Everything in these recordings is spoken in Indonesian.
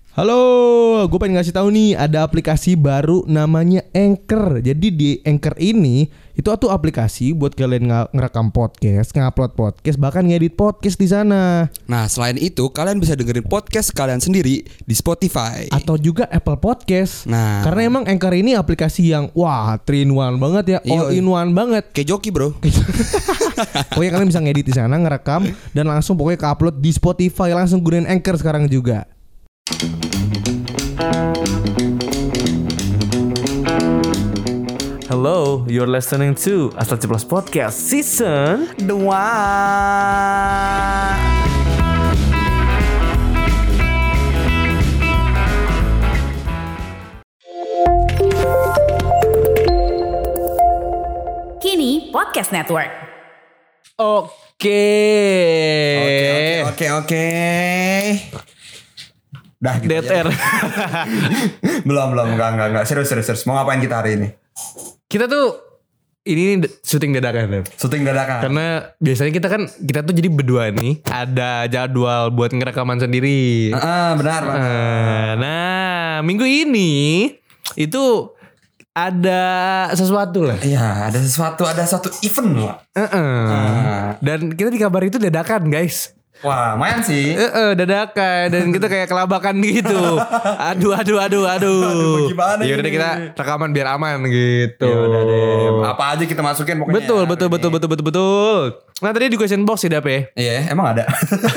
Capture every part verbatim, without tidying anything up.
Halo, gue pengen ngasih tahu nih ada aplikasi baru namanya Anchor. Jadi di Anchor ini itu tuh aplikasi buat kalian ng- ngerekam podcast, ngupload podcast, bahkan ngedit podcast di sana. Nah, selain itu kalian bisa dengerin podcast kalian sendiri di Spotify Atau juga Apple Podcast. Nah. Karena emang Anchor ini aplikasi yang wah three in one banget ya, all Iya. in one banget. Kayak joki bro. Pokoknya kalian bisa ngedit di sana, ngerekam dan langsung pokoknya ke-upload di Spotify. Langsung gunain Anchor sekarang juga. Hello, you're listening to Asal Ceplos Podcast Season Dua. Kini Podcast Network. Oke. Oke oke oke. Dah gitu Dead aja. air. belum belum enggak enggak enggak serius serius serius. Mau ngapain kita hari ini? Kita tuh ini d- syuting dadakan Dev. Syuting dadakan. Karena biasanya kita kan kita tuh jadi berdua nih ada jadwal buat ngerekaman sendiri. Ah, benar Pak. Eh, Nah, minggu ini itu ada sesuatu lah. Iya, ada sesuatu, ada satu event lah. Heeh. Dan kita dikabari itu dadakan, guys. Wah, lumayan sih. Eh, eh, dadakan dan kita kayak kelabakan gitu. Aduh, aduh, aduh, aduh. Aduh, gimana Ya udah ini? deh, kita rekaman biar aman gitu. Ya udah deh. Apa aja kita masukin pokoknya. Betul, ya, betul, hari betul, ini. betul, betul, betul. Nah tadi di question box sih Dap ya. Iya, emang ada.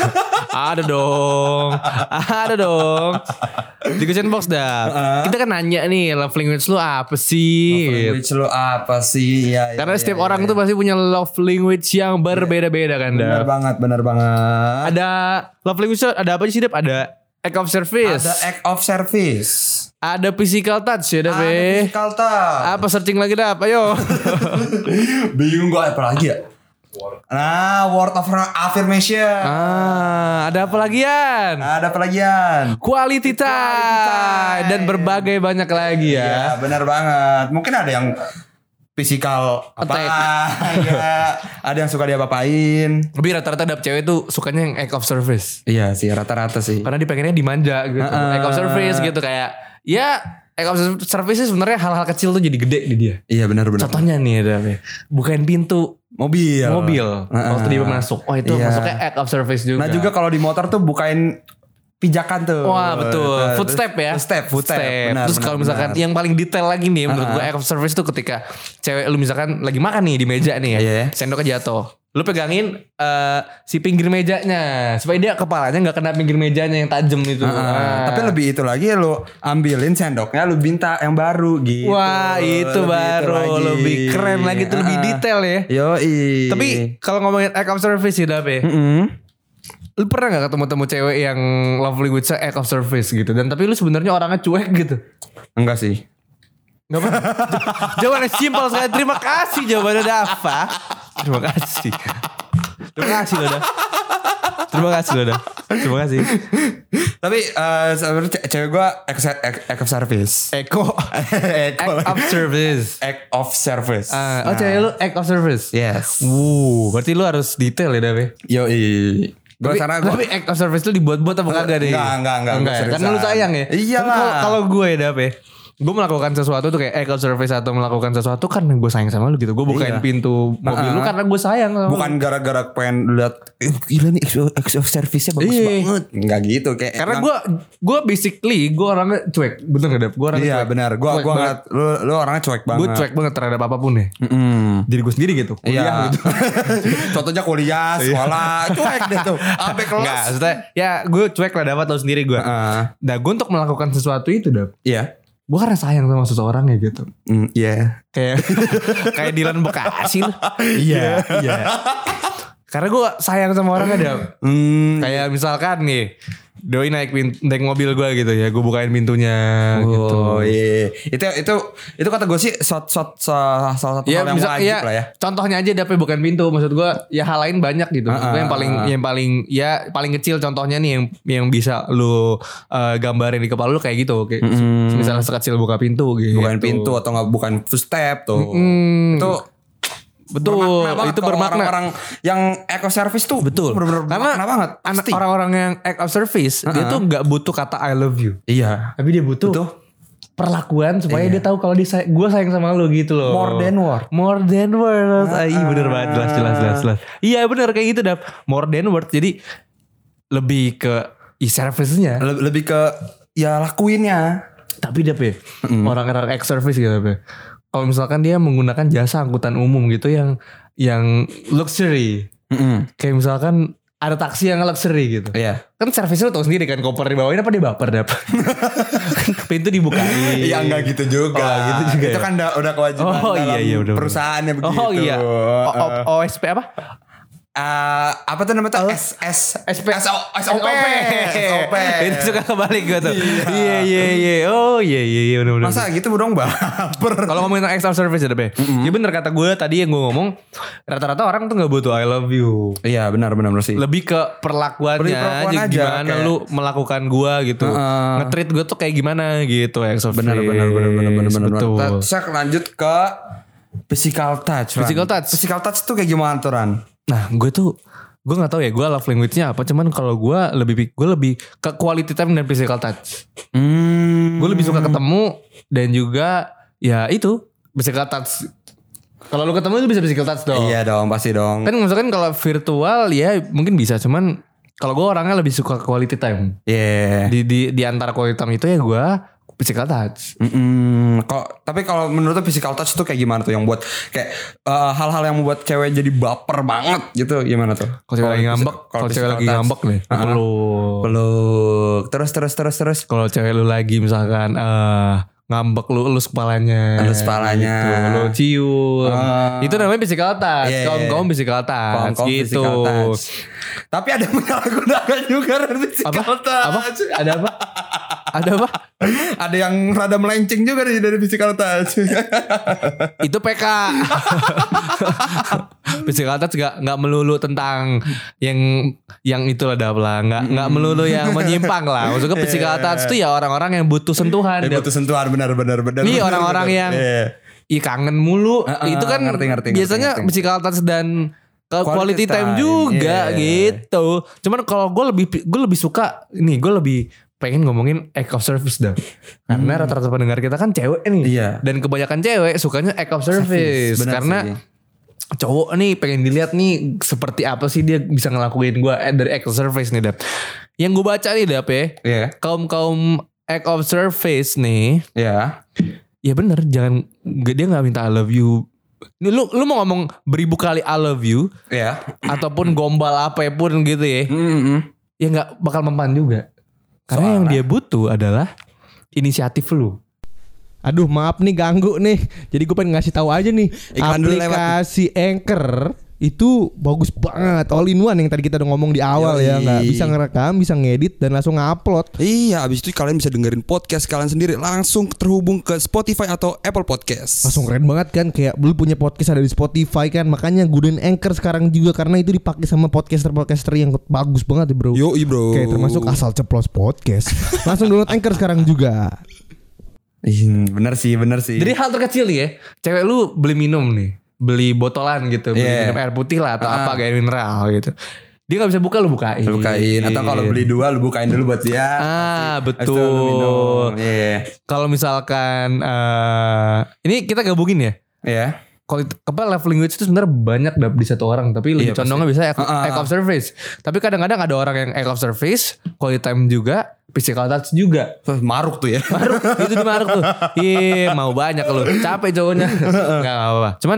Ada dong, ada dong. Di question box Dap. Kita kan nanya nih love language lu apa sih? Language lu apa sih? Ya, Karena setiap orang tuh pasti punya love language yang berbeda-beda kan benar Dap. banget, benar banget. Ada love language ada apa sih Dap? Ada act of service. Ada act of service. Ada physical touch ya Dap. Ada ya. physical touch. Apa searching lagi Dap? Ayo. Bingung gue apa lagi ya? Nah, word of affirmation. Ah, ada apa lagian? Ada apa lagian? Quality time dan berbagai banyak lagi Ya, ya. benar banget. Mungkin ada yang physical apa? Attack. Ya, ada yang suka dia bapain. Tapi rata-rata dap cewek tuh sukanya yang act of service. Iya sih, rata-rata sih. Karena dia pengennya dimanja gitu. Uh-uh. Act of service gitu kayak ya act of service sih sebenarnya hal-hal kecil tuh jadi gede di dia. Iya benar-benar. Contohnya nih Dap ya. Bukain pintu Mobil. mobil Uh-uh. waktu dia masuk. Oh itu Iya. masuknya act of service juga. Nah juga kalau di motor tuh bukain pijakan tuh. Wah betul, Nah, footstep ya, Footstep, footstep. Benar, Terus benar, kalau misalkan benar. yang paling detail lagi nih, menurut Uh-uh. gue act of service tuh ketika cewek lu misalkan lagi makan nih di meja nih ya, Iya. sendoknya jatuh, lu pegangin eh, si pinggir mejanya supaya dia kepalanya nggak kena pinggir mejanya yang tajam itu. Uh-uh. Ah. Tapi lebih itu lagi lu ambilin sendoknya lu minta yang baru gitu. Wah itu Lebih baru lagi. lebih keren lagi tuh lebih Uh-uh. detail ya. Yoi. Tapi kalau ngomongin act of service sih Dap ya, Mm-mm. lu pernah nggak ketemu-temu cewek yang love language act of service gitu, dan tapi lu sebenarnya orangnya cuek gitu? Enggak sih. Gak apa. Jawabannya simpel sekali. Terima kasih jawabannya Dava. Terima kasih. Terima kasih loh Dav. Terima kasih loh Dav. Terima kasih. Tapi eh sebenarnya ce- cewek gue act, act, act of service. Eko. Act Act of service. Act of service. Ah, oh cewek lu act of service. Yes. Wuh, berarti lu harus detail ya Dav ya. Yoi. Gue Tapi, sana gue. tapi act of service lu dibuat-buat apa kagak deh? Enggak, enggak, enggak, Enggak ya? seriusan. Karena lu sayang ya. Iyalah. Tapi Kalau kalau gue ya Dav ya, gue melakukan sesuatu tuh kayak act of service atau melakukan sesuatu kan gue sayang sama lu gitu. Gue bukain Iya. pintu mobil Uh-uh. lu karena gue sayang sama lu. Bukan gara-gara pengen lihat eh, gila nih act of- act of service-nya bagus Iya. banget. Enggak gitu kayak Karena emang- gue gue basically gue orangnya cuek, bener gak Dap? Gue orangnya Iya cuek. benar. Gua Cuek gua banget. nggak lu lu orangnya cuek banget. Gue cuek banget terhadap apapun ya. Mm. Diri gue sendiri gitu. Iya. Kuliah gitu. Contohnya kuliah, sekolah, cuek deh tuh. Sampai kelas. Enggak, maksudnya ya gue cuek lah dapat lo sendiri gue. Heeh. Nah gue untuk melakukan sesuatu itu Dap, Iya. gue karena sayang sama seseorang ya gitu. Mm, Iya. Kayak kayak Dilan Bekasi lah. Iya, iya. Karena gue sayang sama orang Dap. Hmm. Kayak misalkan nih Doi naik pin- naik mobil gue gitu ya, gue bukain pintunya gitu. Oh iya. Itu itu itu kata gue sih shot shot salah satu Ya, hal yang misal, wajib ya, lah ya. contohnya aja dapet bukan pintu. Maksud gue ya hal lain banyak gitu. Maksud Uh, gua yang paling uh, uh. yang paling ya paling kecil contohnya nih yang yang bisa lu uh, gambarin di kepala lu kayak gitu. Kayak Mm. misalnya sekecil buka pintu gitu. Bukan pintu atau nggak bukan footstep tuh. Mm. Itu Betul, bermakna banget itu kalau bermakna. Orang-orang yang act of service tuh Betul. bener-bener Karena bermakna banget. anak Pasti. orang-orang yang act of service dia tuh nggak butuh kata I love you. Iya. Tapi dia butuh Betul. perlakuan supaya Iya. dia tahu kalau dia say- gue sayang sama lo gitu loh. More than word. More than word. Ah, iya bener banget, jelas jelas jelas jelas. Iya bener kayak gitu Dap. More than word. Jadi lebih ke e-service-nya. Le- lebih ke ya lakuinnya. Tapi Dap ya, orang-orang act service gitu Dap ya. Kalau misalkan dia menggunakan jasa angkutan umum gitu yang yang luxury. Mm-mm. Kayak misalkan ada taksi yang luxury gitu. Iya. Kan servis lu tau sendiri kan, koper dibawain apa dia baper Dap. Pintu dibukain. Iya enggak gitu juga. Oh, gitu juga Itu ya? kan udah, udah kewajiban Oh, dalam iya, iya, udah, udah. perusahaannya begitu. Oh iya. O- O- O S P apa? Eh, apa tuh namanya? S S S P S O S O P. S O P. Itu suka kebalik gue tuh. Iya iya iya. Oh iya iya iya benar benar. Masa gitu dong baper. Kalau ngomongin tentang extra service ya Dap. Ya bener kata gue tadi yang gue ngomong, rata-rata orang tuh gak butuh I love you. Iya benar benar benar sih. Lebih ke perlakuannya, Lebih perlakuan aja, aja, gimana kayak- lu melakukan gue gitu. Heeh. Nge-treat gue tuh kayak gimana gitu extra service. Benar benar benar benar benar benar. Betul. Saya lanjut ke physical touch. Ran. Physical touch. Physical touch tuh kayak gimana tuh Ran? Nah gue tuh gue nggak tahu ya gue love language-nya apa, cuman kalau gue lebih gue lebih ke quality time dan physical touch. Hmm. Gue lebih suka ketemu dan juga ya itu physical touch. Kalau lu ketemu itu bisa physical touch dong. Iya dong pasti dong. Kan misalkan kalau virtual ya mungkin bisa, cuman kalau gue orangnya lebih suka quality time. Iya. Di di di antara quality time itu ya gue physical touch. Mm-mm. Kok tapi kalau menurut lu physical touch tuh kayak gimana tuh yang buat kayak eh, hal-hal yang membuat cewek jadi baper banget gitu gimana tuh? Kalau cewek lagi ngambek, kalau cewek lagi ngambek nih, peluk. peluk terus terus terus terus Kalau cewek lu lagi misalkan eh ngambek lu elus kepalanya. Elus kepalanya. Gitu. Lu cium. Ah. Itu namanya physical touch. Iya. Kaum-kaum physical touch Kaum-kaum gitu. physical touch. Tapi ada menyalahgunakan juga dari physical Apa? touch. Apa? Ada apa? Ada apa? Ada yang rada melenceng juga dari dari physical touch. Itu P K. Physical touch gak, gak melulu tentang yang yang itulah dah lah, nggak nggak melulu yang menyimpang lah. Maksudnya physical touch itu ya orang-orang yang butuh sentuhan. Dia butuh sentuhan benar benar benar. Nih benar, orang-orang benar. yang Iya. Ih kangen mulu. Uh, uh, Itu kan ngerti, ngerti, biasanya ngerti, ngerti. physical touch dan ke quality, Quality time, time, juga yeah. gitu. Cuman kalau gue lebih gue lebih suka nih, gue lebih pengen ngomongin act of service dah. Karena rata-rata pendengar kita kan cewek nih. Iya. Dan kebanyakan cewek sukanya act of service. Benar Karena sih. cowok nih pengen dilihat nih seperti apa sih dia bisa ngelakuin gue eh, dari act of service nih Dap. Yang gue baca nih Dap ya. Iya. Kaum-kaum act of service nih. Iya. Ya bener, jangan gak- dia nggak minta I love you. Ini Lu lu mau ngomong beribu kali I love you Iya. ataupun gombal apapun gitu ya, Mm-mm. ya nggak bakal mempan juga. Karena yang dia butuh adalah inisiatif lu. Aduh maaf nih ganggu nih. Jadi gue pengen ngasih tahu aja nih. Iklan dulu lewat. Aplikasi Anchor itu bagus banget, all in one yang tadi kita udah ngomong di awal. Yoi. Ya, nggak bisa ngerekam, bisa ngedit dan langsung ngupload. Iya, abis itu kalian bisa dengerin podcast kalian sendiri langsung terhubung ke Spotify atau Apple Podcast. Langsung keren banget kan, kayak lu punya podcast ada di Spotify kan, makanya gunain Anchor sekarang juga karena itu dipakai sama podcaster-podcaster yang bagus banget ya bro. Yoi bro. Kayak termasuk asal ceplos podcast. Langsung download Anchor sekarang juga. Ih, bener sih, bener sih. Jadi hal terkecil nih ya, cewek lu beli minum nih, beli botolan gitu, beli Yeah. minum air putih lah atau Ah. apa kayak mineral gitu. Dia nggak bisa buka, lu bukain. Lu bukain atau kalau beli dua lu bukain dulu buat dia. Ah Habis itu lu minum. betul. Iya. Kalau misalkan eh ini kita gabungin ya. Iya. Kalau apa love language itu sebenarnya banyak dap di satu orang, tapi lebih Iya, condongnya bisa act, Ah, ah, act of service. Tapi kadang-kadang ada orang yang act of service, quality time juga, physical touch juga. Terus maruk tuh ya. Maruk itu di maruk tuh. Iya, mau banyak lu. Capek cowoknya. Enggak apa-apa. Cuman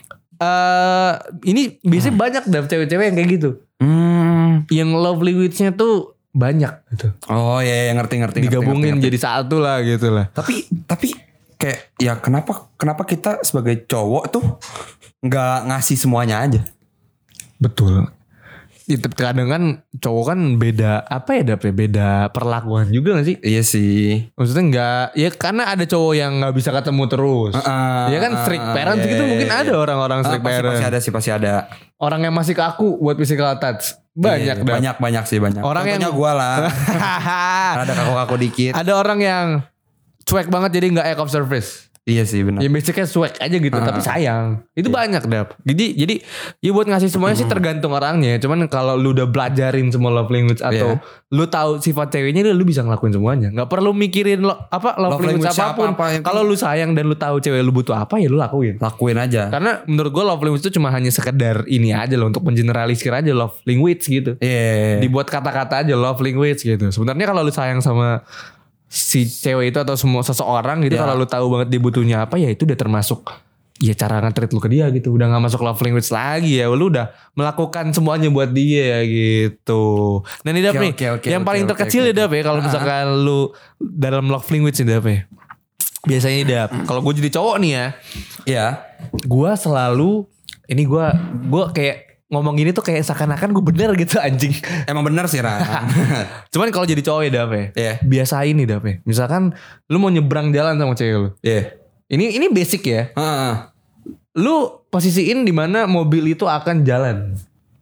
eh ini biasanya banyak dap cewek-cewek yang kayak gitu. Hmm. Yang love language-nya tuh banyak gitu. Oh iya, iya, ngerti ngerti. ngerti, Digabungin ngerti, ngerti. jadi satu lah gitu lah. Tapi tapi kayak ya kenapa kenapa kita sebagai cowok tuh nggak ngasih semuanya aja? Betul. Itu kadang kan cowok kan beda apa ya dap ya, beda perlakuan juga gak sih? Iya sih. Maksudnya enggak, ya karena ada cowok yang nggak bisa ketemu terus. Uh, Ya kan strict parent iya, gitu, iya, mungkin iya. ada orang-orang Ah, strict pasti, parent. pasti ada sih, pasti ada. Orang yang masih kaku buat physical touch. Banyak Iya, dah. banyak banyak sih banyak. Orang Contohnya yang- gue lah. Ada kaku-kaku dikit. Ada orang yang cuek banget jadi nggak act of service. Iya sih benar. Ya basicnya swag aja gitu, Ah. tapi sayang. Itu banyak Dap. Jadi jadi ya buat ngasih semuanya sih tergantung orangnya. Cuman kalau lu udah belajarin semua love language atau Iya. lu tahu sifat ceweknya, lu bisa ngelakuin semuanya. Nggak perlu mikirin lo, apa love, Love language, language apapun. apa-apa, yang Kalau lu sayang dan lu tahu cewek lu butuh apa, ya lu lakuin. Lakuin aja. Karena menurut gue love language itu cuma hanya sekedar ini aja loh, untuk mengeneralisir aja love language gitu. Iya. Dibuat kata-kata aja love language gitu. Sebenarnya kalau lu sayang sama si cewek itu atau semua seseorang gitu, Ya. kalau lu tahu banget dia butuhnya apa, ya itu udah termasuk ya cara nge-treat lu ke dia gitu. Udah gak masuk love language lagi ya. Lu udah melakukan semuanya buat dia gitu. Nah ini Dap Oke, nih, oke, oke, yang oke, paling oke, terkecil oke, ya Dap ya, kalau misalkan lu dalam love language nih Dap ya. Biasanya Dap, kalau gue jadi cowok nih ya, Iya. gue selalu ini gue gue kayak ngomong gini tuh kayak seakan-akan gue bener gitu anjing. Emang benar sih Ran. Cuman kalau jadi cowok ya Dap ya, Iya. biasain nih Dap ya. Misalkan lu mau nyebrang jalan sama cewek lu. Iya. Ini ini basic ya. Heeh. Lu posisiin di mana mobil itu akan jalan.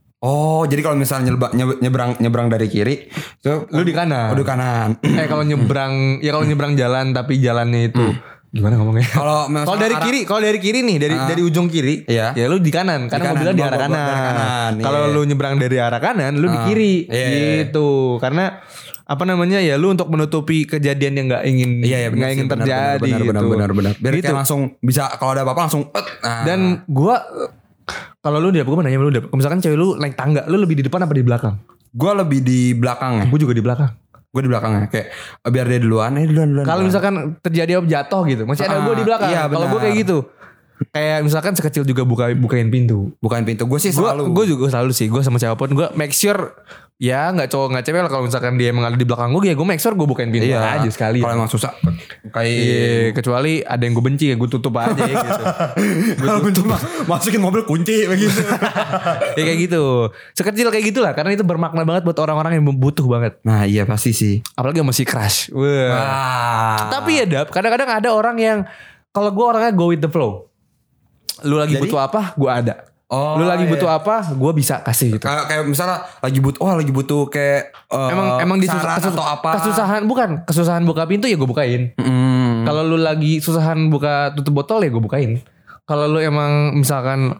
Oh, jadi kalau misalnya nyelba- nyeb- nyebrang nyebrang dari kiri, itu Lu di kanan. Oh, di kanan. Eh kalau nyebrang ya kalau nyebrang jalan tapi jalannya itu gimana ngomongnya? Kalau misalnya Kalau dari arah- kiri, kalau dari kiri nih, dari Ah. dari ujung kiri, Iya. ya lu di kanan, karena kanan, mobilnya di gua- arah gua- gua kanan. dari kanan, Kalau iya. lu nyebrang dari arah kanan, lu di Ah. kiri, Iya. gitu. Karena apa namanya ya, lu untuk menutupi kejadian yang nggak ingin Iya ya benar nggak sih, ingin benar, terjadi, benar, benar, gitu. benar, benar, benar. Biar Gitu. kayak langsung bisa kalau ada apa-apa langsung. et. Nah. Dan gua kalau lu dia, gua mau nanya sama lu Dap. Misalkan cewek lu naik tangga, lu lebih di depan apa di belakang? gue lebih di belakang ya. Gue juga di belakang. Gue di belakangnya kayak biar dia duluan, eh duluan duluan. Kalau duluan. misalkan terjadi apa jatuh gitu, masih ada Ah, gue di belakang. iya, Kalau gue benar. kayak gitu, kayak misalkan sekecil juga buka bukain pintu. bukain pintu, gue sih Gue selalu. gue juga selalu sih, gue sama siapapun gue make sure ya nggak cowok nggak cewek lah, kalau misalkan dia emang ada di belakang gue, ya gue make sure gue bukain pintu Iya. aja sekali. Kalau emang susah kayak Iya, kecuali ada yang gue benci ya gue tutup aja ya gitu. kalau bentuk ma- masukin mobil kunci begitu. Ya kayak gitu, sekecil kayak gitulah, karena itu bermakna banget buat orang-orang yang butuh banget. Nah iya pasti sih. Apalagi sama si crush. Wah. Wah. Tapi ya Dap, kadang-kadang ada orang yang kalau gue orangnya go with the flow. Lu lagi Jadi? butuh apa, gue ada. Oh, Lu lagi iya. butuh apa, gue bisa kasih gitu. kayak kayak misalnya lagi butuh, oh lagi butuh kayak eh, Emang emang di saran kesus- atau apa? kesusahan, bukan kesusahan buka pintu ya gue bukain. Mm. Kalau lu lagi susahan buka tutup botol ya gue bukain. Kalau lu emang misalkan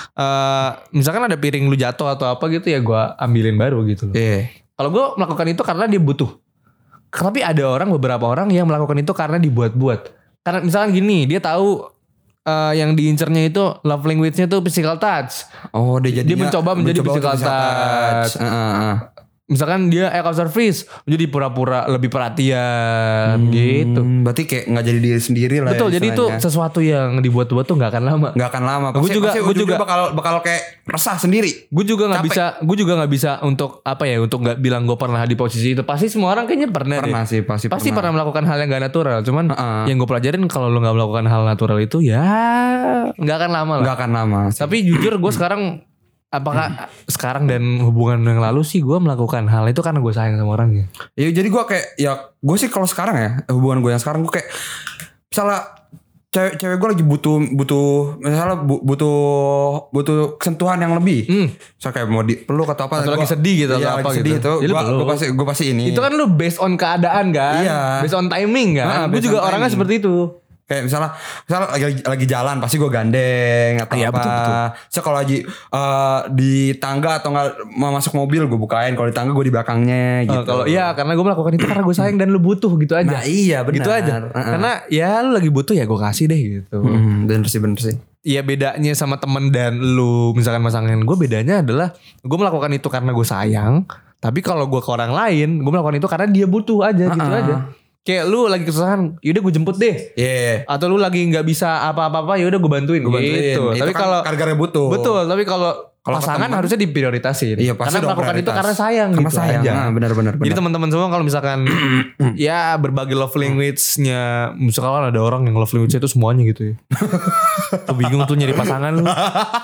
eh misalkan ada piring lu jatuh atau apa gitu, ya gue ambilin baru gitu loh. Iya. Kalau gue melakukan itu karena dia butuh. Tapi ada orang, beberapa orang yang melakukan itu karena dibuat-buat. Karena misalkan gini, dia tahu eh, yang diincernya itu love language-nya tuh physical touch. Oh dia jadi Dia mencoba menjadi physical touch. Misalkan dia act of service, menjadi pura-pura lebih perhatian gitu. Berarti kayak nggak jadi diri sendiri lah. Betul, ya, jadi itu istilahnya. sesuatu yang dibuat-buat tuh nggak akan lama. nggak akan lama. Gua Pasti, juga- pasti gua ujungnya juga- bakal bakal kayak resah sendiri. Gue juga nggak Capek. bisa, gue juga nggak bisa untuk apa ya, untuk nggak bilang gue pernah di posisi itu. Pasti semua orang kayaknya pernah. Pernah deh. sih, pasti Pasti pernah. pernah melakukan hal yang gak natural. Cuman Heeh. yang gue pelajarin, kalau lo nggak melakukan hal natural itu ya nggak akan lama lah. Nggak akan lama. sih. Tapi jujur gue sekarang, apakah sekarang dan hubungan yang lalu sih gue melakukan hal itu karena gue sayang sama orangnya. Ya jadi gue kayak ya gue sih kalau sekarang ya hubungan gue yang sekarang gue kayak misalnya cewek cewek gue lagi butuh butuh misalnya bu- butuh butuh sentuhan yang lebih. Hmm. So kayak mau dipeluk atau apa? Atau gua- lagi sedih gitu, iya, atau lagi apa sedih gitu. itu. Ya lu Gue peluk. gue pasti gue pasti ini. Itu kan lu based on keadaan kan. Iya. Based on timing Ah, kan. Gue based juga on orangnya timing. seperti itu. Kayak misalnya, misalnya lagi, lagi jalan pasti gue gandeng atau Iya, apa. betul, betul. So kalau lagi eh, di tangga atau nggak mau masuk mobil gue bukain. Kalau di tangga gue di belakangnya gitu. Oh, kalau iya, karena gue melakukan itu karena gue sayang dan lu butuh gitu aja. Nah iya benar. Gitu aja. Uh-uh. Karena ya lu lagi butuh ya gue kasih deh gitu. Hmm, bener sih bener sih. Iya, bedanya sama temen dan lu misalkan pasangan gue, bedanya adalah gue melakukan itu karena gue sayang. Tapi kalau gue ke orang lain, gue melakukan itu karena dia butuh aja gitu Uh-uh. aja. Kayak lu lagi kesusahan, yaudah gue jemput deh. Iya. Atau lu lagi nggak bisa apa-apa, yaudah gue bantuin, Gue bantuin. gitu. Itu Tapi kan kalau gara-gara butuh. betul, tapi kalau Kalau pasangan ketemu- harusnya diprioritasin. Iya pasti karena dong melakukan itu prioritas. karena sayang Karena gitu sayang. aja. Nah, benar-benar. Jadi teman-teman semua kalau misalkan ya berbagi love language-nya, misalkan ada orang yang love language-nya itu semuanya gitu ya. Tuh bingung tuh nyari pasangan lu.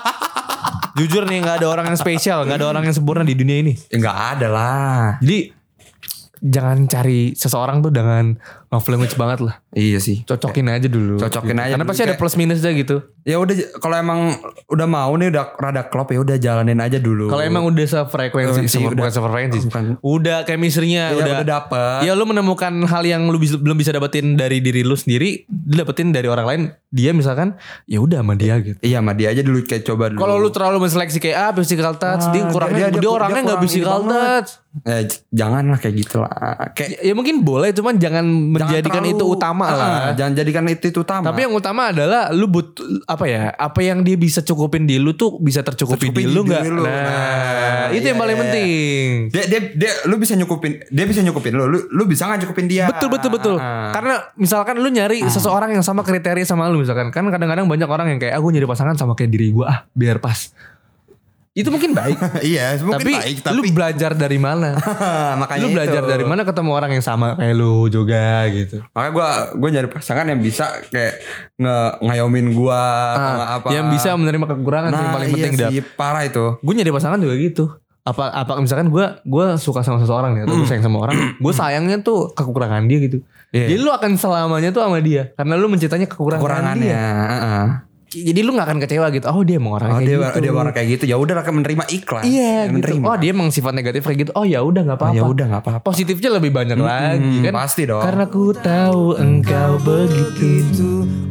Jujur nih, nggak ada orang yang spesial, nggak ada orang yang sempurna di dunia ini. Ya nggak ada lah. Jadi jangan cari seseorang tuh dengan love language banget lah. Iya sih. Cocokin aja dulu. Cocokin aja Karena dulu, pasti ada kayak- plus minusnya gitu. Ya udah, kalau emang udah mau nih udah rada klop ya udah jalanin aja dulu. Kalau emang udah sefrekuensi, Frekuensi, sama, udah- bukan sefrekuensi, bukan. udah chemistry-nya Ya, udah, udah dapet. Ya lu menemukan hal yang lu bisa, belum bisa dapetin dari diri lu sendiri, lu dapetin dari orang lain. Dia misalkan, ya udah sama dia gitu. Iya sama dia aja dulu kayak coba dulu. Kalau lu terlalu menseleksi kayak ah physical touch, Ah, dia kurangnya dia- dia, dia- orangnya dia nggak kurang physical ini banget. touch. Eh, j- jangan lah kayak gitu lah. Kayak Ya, ya mungkin boleh, cuman jangan menjadikan jangan itu terlalu- utama Ah, lah. Jangan jadikan itu, itu utama. Tapi yang utama adalah lu butuh apa ya? Apa yang dia bisa cukupin di lu tuh bisa tercukupi Tercukupi di lu di nggak? diri lu. Nah, Nah, itu yang iya, paling iya. penting. dia dia dia lu bisa nyukupin, dia bisa nyukupin lu, lu lu bisa nggak nyukupin dia. Betul betul betul. Ah. Karena misalkan lu nyari seseorang yang sama kriteria sama lu misalkan, kan kadang-kadang banyak orang yang kayak aku nyari pasangan sama kayak diri gua ah biar pas. Itu mungkin baik. Iya, mungkin tapi, baik, lu tapi belajar dari mana? makanya Lu belajar itu. dari mana ketemu orang yang sama kayak lu juga gitu. Makanya gue gue nyari pasangan yang bisa kayak nge ngayomin gue Ah, apa yang bisa menerima kekurangan nah, yang paling iya penting dah. sih, parah itu. Gue nyari pasangan juga gitu. Apa apa misalkan gue gue suka sama seseorang nih atau gue sayang sama orang, gue sayangnya tuh kekurangan dia gitu. Iya. Jadi lu akan selamanya tuh sama dia karena lu mencintainya kekurangan Kekurangannya. dia. Heeh. Jadi lu gak akan kecewa gitu. Oh dia emang Oh, orang dia kayak gitu. dia orang kayak gitu. Ya udah akan menerima ikhlas. Iya gitu. Menerima. Oh dia emang sifat negatif kayak gitu. Oh ya udah nggak apa-apa. ya udah nggak apa-apa. Positifnya lebih banyak lagi kan. Pasti dong. Karena ku tahu engkau begitu.